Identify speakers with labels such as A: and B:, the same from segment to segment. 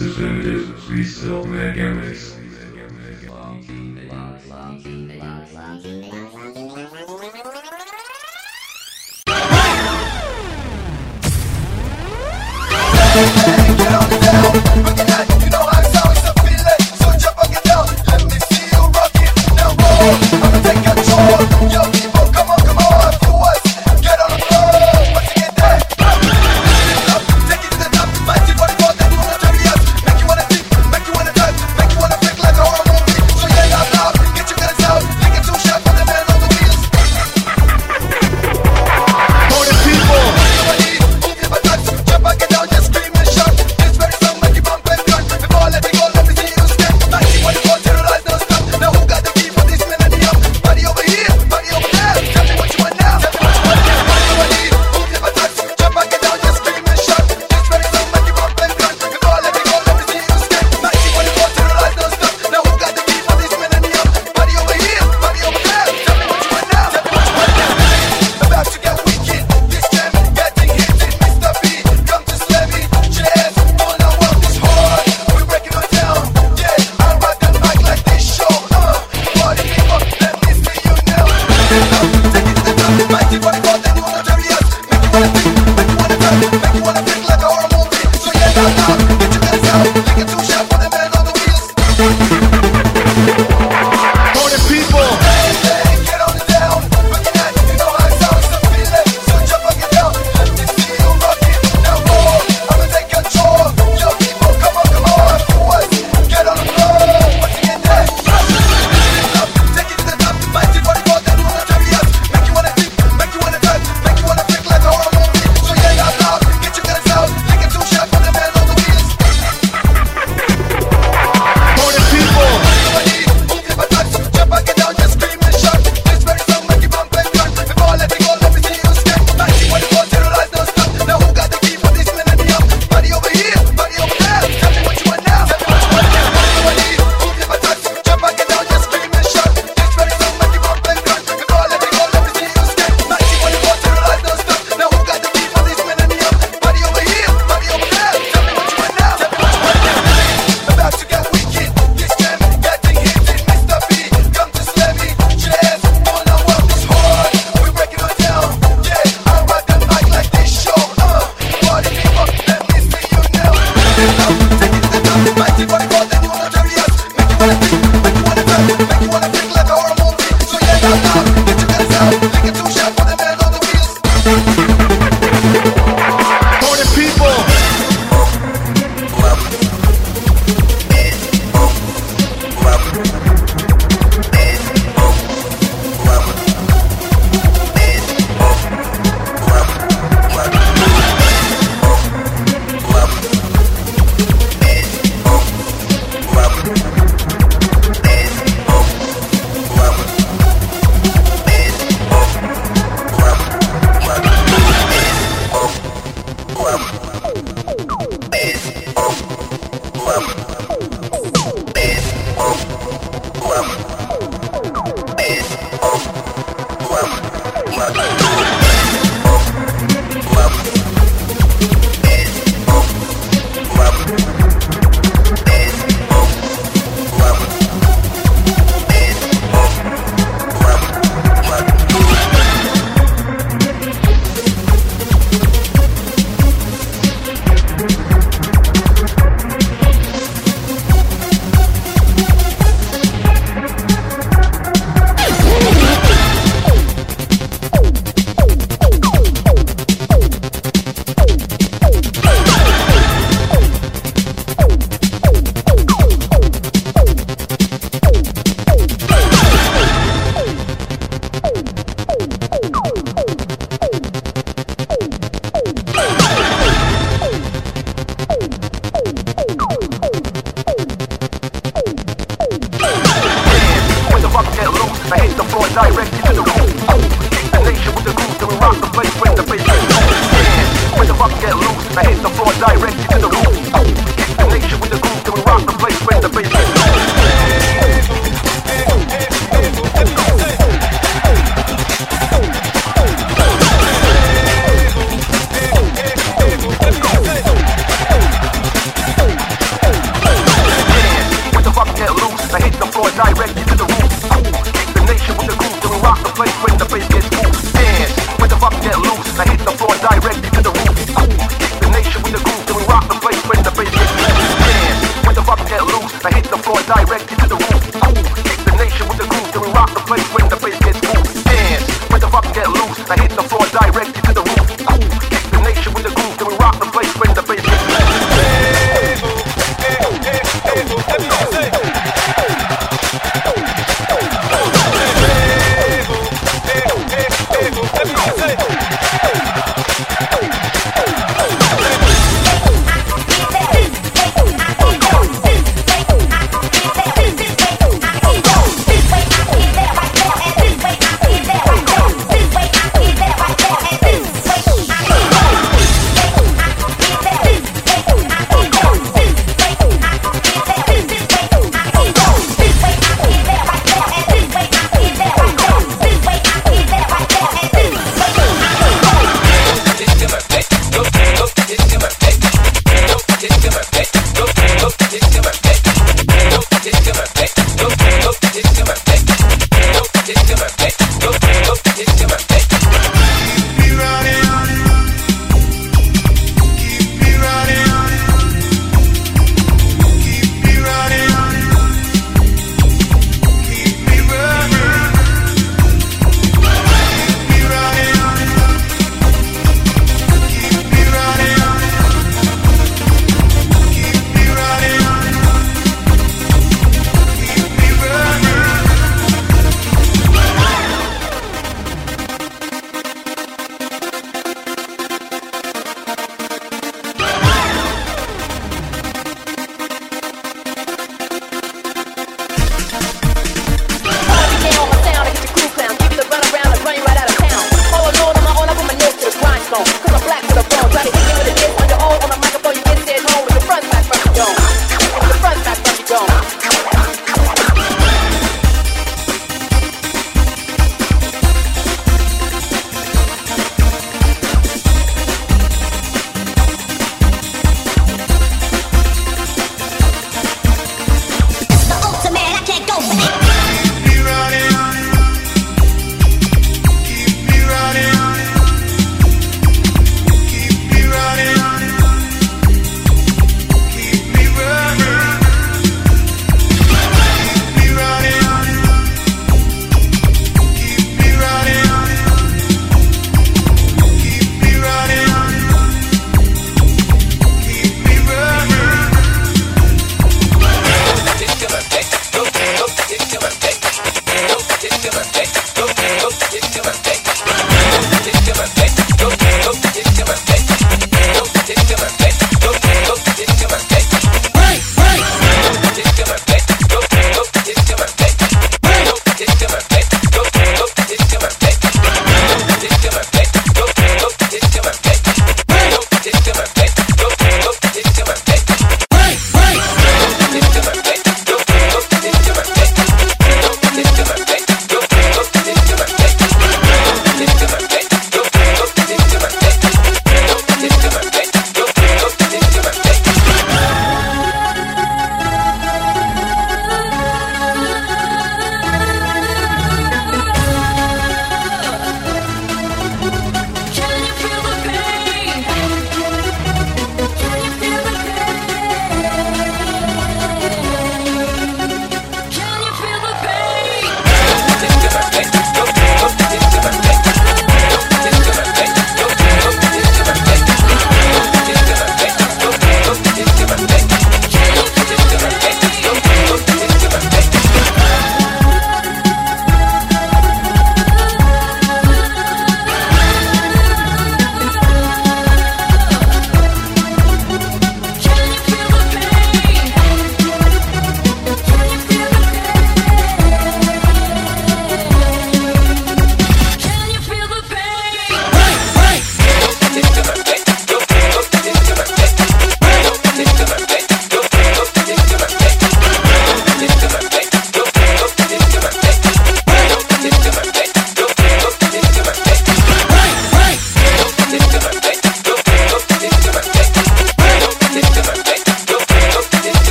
A: Definitive Freestyle Mega Mix.
B: Get on it down, looking at you know how it's always a feeling. So jump and get down, let me see you rock it. Now roll, I'ma take control. Yo people, come on, do us. Get on the floor, once you get there. Take it to the top, mighty 44, then you wanna turn me up. Make you wanna think, make you wanna touch, make you wanna flick like a horror movie. So yeah, out loud, get your guns out, take it to a shot for the man on the wheels. For the people, move your buttocks, jump and get down, just scream and shout. This very song make you bump and run. Before I let me go, let me see you step. 1944, terrorize, don't stop. Now who got the key for this millennium? Body over here, body over there. Tell me what you want now. Tell me what you want now. Body, move your buttocks, jump and get down, just scream and shout. This very song make you bump and run. Before I let me go, let me see you step. 1944, terrorize, don't stop. Now who got the key for this millennium? Body over here, body over there. Tell me what you want now. Tell me what you want now. About to get wicked. This jam getting hit. Mr. B, come to slam me. Cheers, all I want is hard. We breaking it down. Yeah, I rock the mic like this show. Party people, let me see you now. Take it to the top, mighty 44, then you wanna turn us. Make you wanna think, make you wanna touch, make you wanna flick like a horror movie. So yeah, out loud, get your guns out, take it to a shot for the man on the wheels. For the people, hey, get on it down. Looking at you know how it's always a feeling. So jump and get down, let me see you rock it. Now roll, I'ma take control. Yo people, come on, do us. Get on the floor, once you get there. Take it to the top, mighty 44, then you wanna turn me up. Make you wanna think, make you wanna touch, make you wanna flick like a horror movie. So yeah, out loud, get your guns out, take it to a shot for the man on the wheels. For the people, move your buttocks, jump and get down, just scream and shout. This very song make you bump and run. Before I let me go, let me see you step. 1944, terrorize, don't stop. Now who got the key for this millennium? Body over here, body over there. Tell me what you want now. Tell me what you want now. Move your buttocks, jump and get down, just scream and shout. This very song make you bump and run. Before I let me go, let me see you step. 1944, terrorize, don't stop. Now who got the key for this millennium? Body over here, body over there. Tell me what you want now. Tell me what you want now. About to get wicked. This jam getting hit. Mr. B, come to slam me. Cheers, all I want is hard. We breaking it down. Yeah, I rock the mic like this show. Party people, let me see you now. Take it to the top, mighty 44, then you wanna turn us. Make you wanna think, make you wanna touch, make you wanna flick like a horror movie. So yeah, out loud, get your guns out, take it to a shot for the man on the wheels. For the people.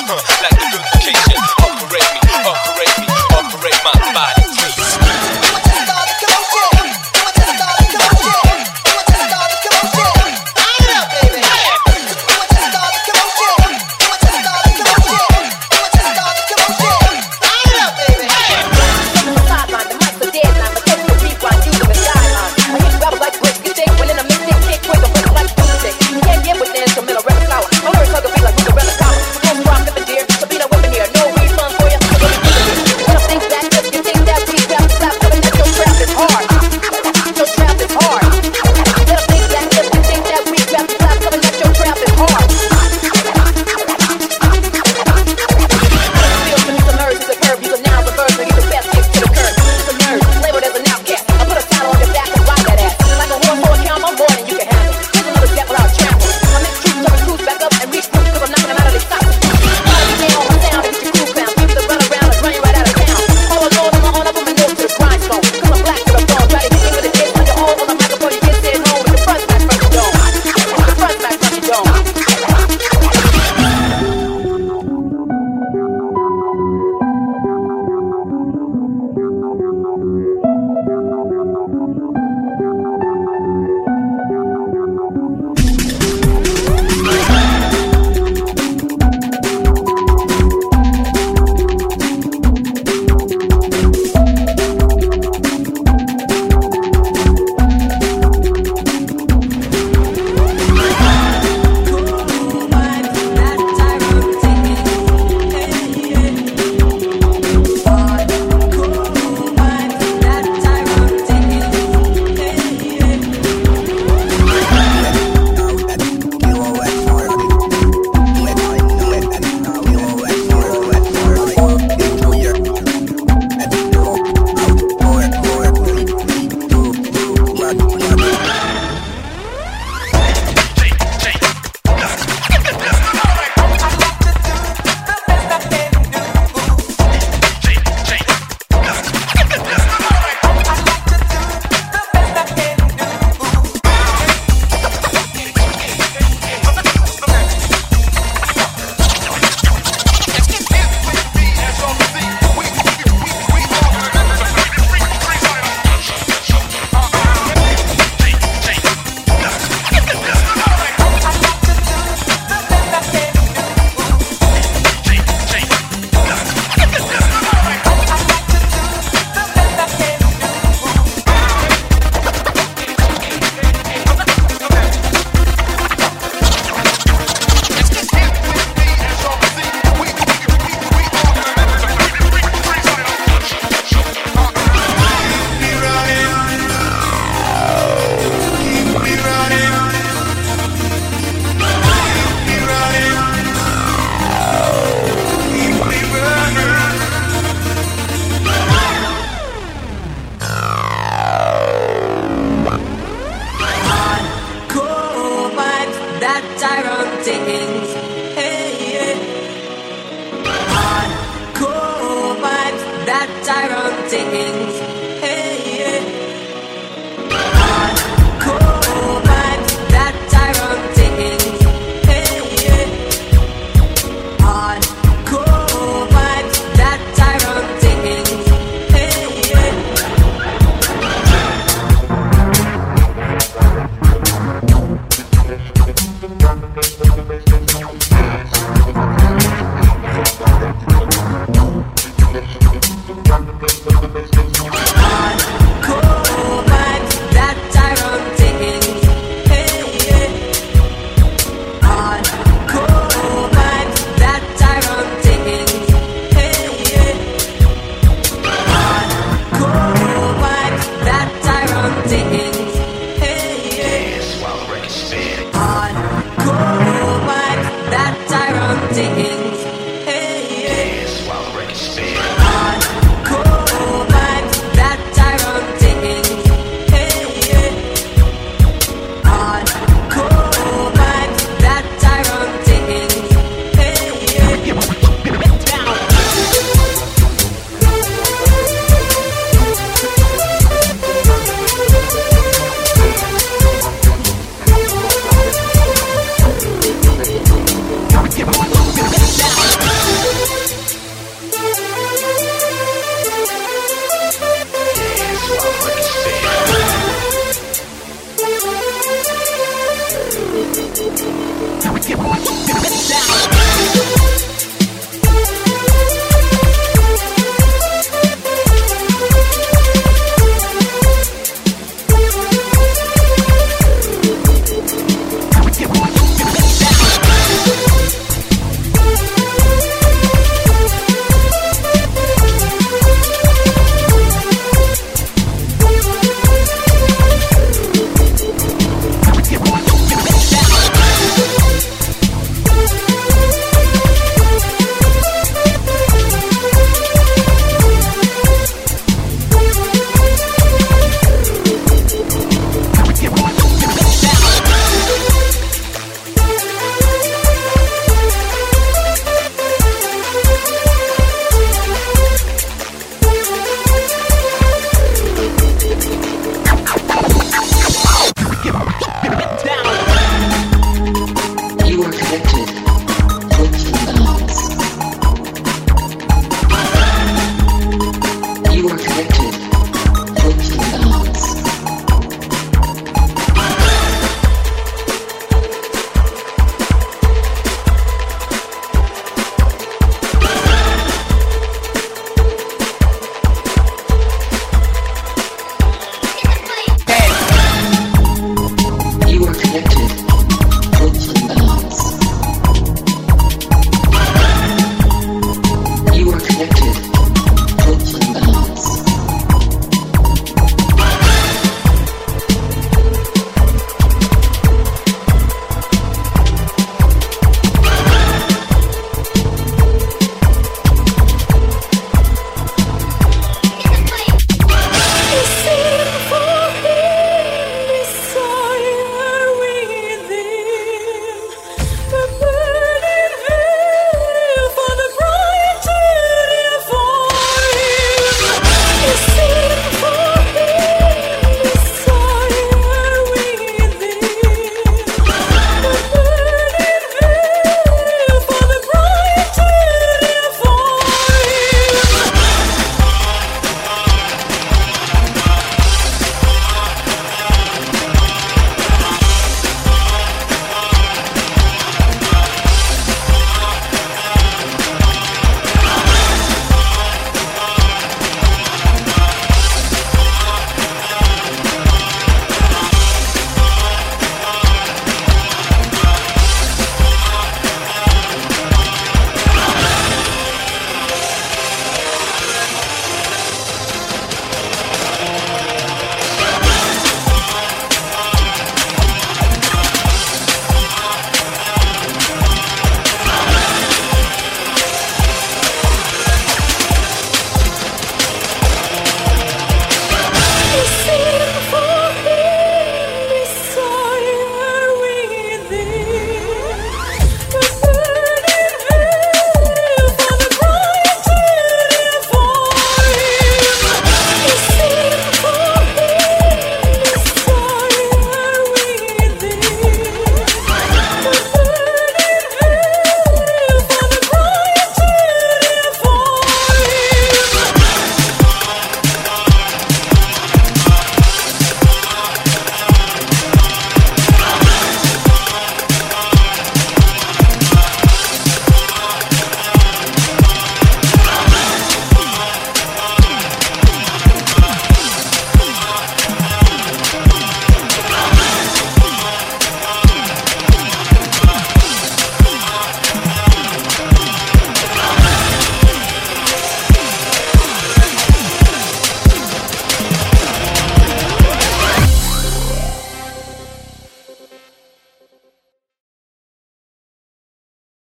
C: Like